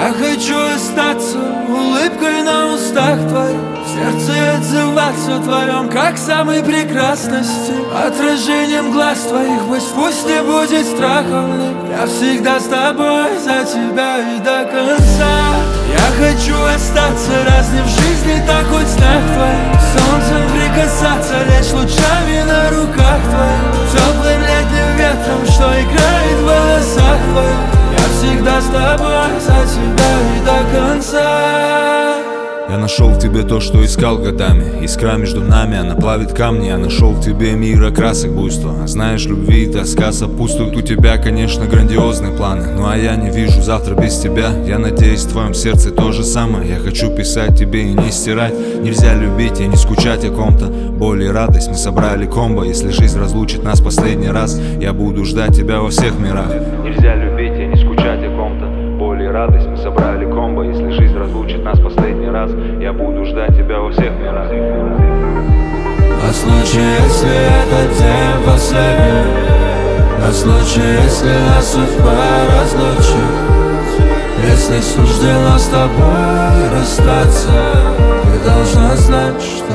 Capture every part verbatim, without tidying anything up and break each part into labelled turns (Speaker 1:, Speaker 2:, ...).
Speaker 1: Я хочу остаться улыбкой на устах твоих, в сердце отзываться о твоем, как самой прекрасности, отражением глаз твоих. Пусть, пусть не будет страхом, я всегда с тобой, за тебя и до конца. Я хочу остаться, раз не в жизни, так хоть в снах твоих, солнцем прикасаться, лечь лучами на руках твоих, теплым летним ветром, что играет в волосах твоих. Я всегда с тобой, за тебя и до конца.
Speaker 2: Я нашел в тебе то, что искал годами. Искра между нами, она плавит камни. Я нашел в тебе мир красок буйства. Знаешь, любви и тоска сопутствуют. У тебя, конечно, грандиозные планы, ну а я не вижу завтра без тебя. Я надеюсь, в твоем сердце то же самое. Я хочу писать тебе и не стирать. Нельзя любить и не скучать о ком-то. Боль и радость, мы собрали комбо. Если жизнь разлучит нас последний раз, я буду ждать тебя во всех мирах. Нельзя любить и не скучать о ком-то. Боль и радость, мы собрали комбо. Если жизнь разлучит нас последний раз, я буду ждать тебя во всех мирах.
Speaker 1: На случай, если этот день последний, на случай, если нас судьба разлучит, если суждено с тобой расстаться, ты должна знать, что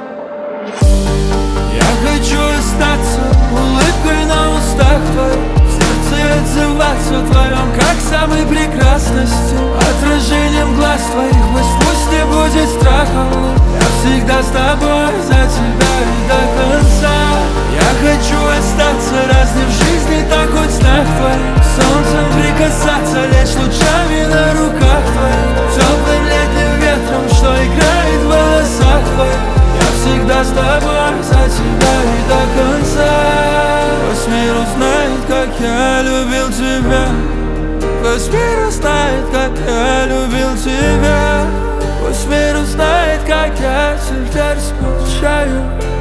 Speaker 1: я хочу остаться улыбкой на устах твоих, в сердце отзываться о твоем, как самой прекрасности, отражением глаз твоих. Пусть, пусть не будет страхом, я всегда с тобой, за тебя и до конца. Я хочу остаться, раз не в жизни, так хоть в снах твоих, солнцем прикасаться, лечь лучами на руках твоих, теплым летним ветром, что играет в волосах твоих. Я всегда с тобой, за тебя и до конца. Пусть мир узнает, как я любил тебя, пусть мир узнает, как я любил тебя, пусть мир узнает, как я теперь скучаю.